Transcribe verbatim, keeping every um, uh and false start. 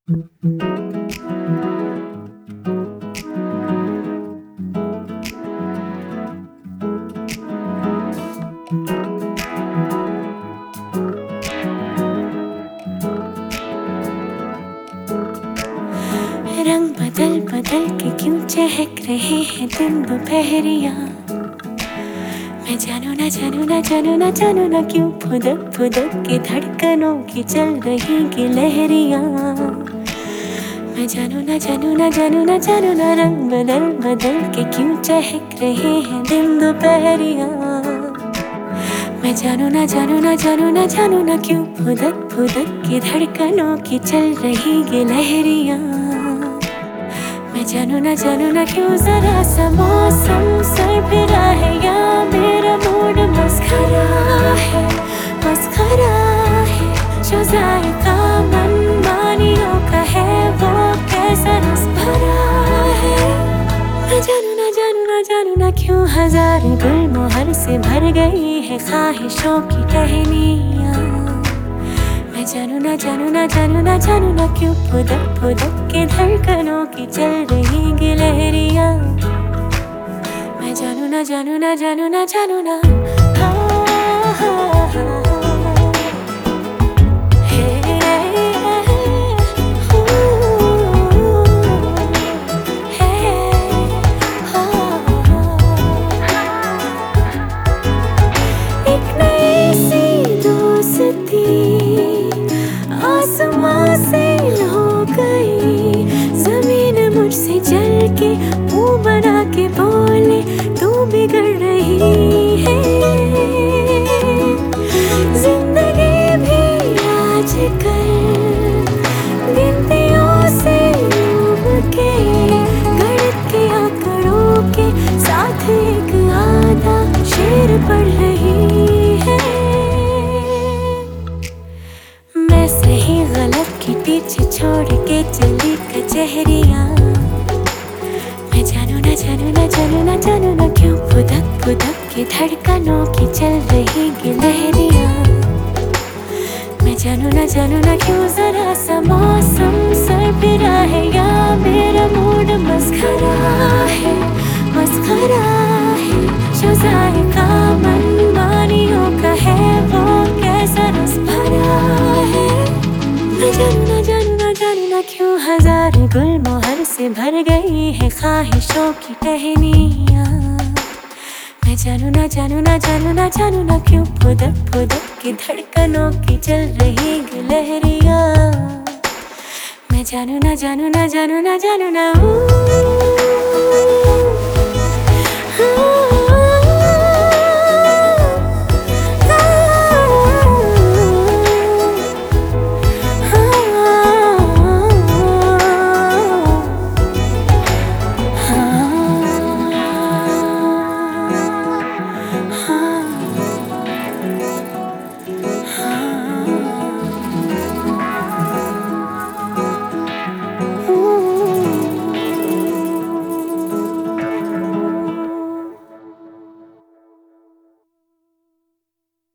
रंग बदल बदल के क्यों चहक रहे हैं दिन दोपहरिया। मैं जानू ना जानू ना जानू ना जानू ना क्यों फुदक फुदक के धड़कनों की चल रही की लहरिया। मैं जानू ना जानू ना जानू ना जानू ना रंग बदल बदल के क्यों चहक रहे हैं दिन दोपहरिया। मैं जानू ना जानू ना जानू ना जानू ना क्यों फुदक फुदक के धड़कनों की चल रही ये लहरिया। मैं जानू ना जानू ना क्यों जरा सा मौसम सरफिरा है या मेरा मूड मस्खरा है मस्खरा है। जो जायका मनमानियों का है वो कैसा रस भरा है। मैं जानू ना जानू ना जानू ना क्यों हजार गुलमोहर से भर गई है ख्वाहिशों की टहनियाँ। मैं जानू ना जानू ना जानू ना जानू ना क्यों फुदक फुदक के धड़कनों की चल रही गी लहरिया। मैं जानू ना जानू ना जानू ना जानू ना हाँ हाँ हाँ आसमां से हो गई जमीन मुझसे जल के मुंह बना के बोले तू बिगड़ रही है। जिंदगी भी आजकल गिनतियों से डूब के गणित के आंकड़ों के साथ एक आधा शेर पढ़ रही है। मैं सही गलत के पीछे छोड़ के चली कचहरिया। मैं जानू ना जानू ना जानू ना जानू ना क्यों फुदक फुदक के धड़कनों की चल रही गी लहरिया। मैं जानू ना जानू ना क्यों जरा सा मौसम सरफिरा है या मेरा मूड मस्खरा है मस्खरा है। जो जायका मनमानियों का है वो कैसा रस भरा है। मैं जानू ना जानू ना जानू ना क्यों हजार गुलमोहर से भर गई है ख्वाहिशों की टहनियाँ। मैं जानू ना जानू ना जानू ना जानू ना क्यों फुदक फुदक के धड़कनों की चल रही गी लहरिया। मैं जानू ना जानू ना जानू ना जानू ना ऊ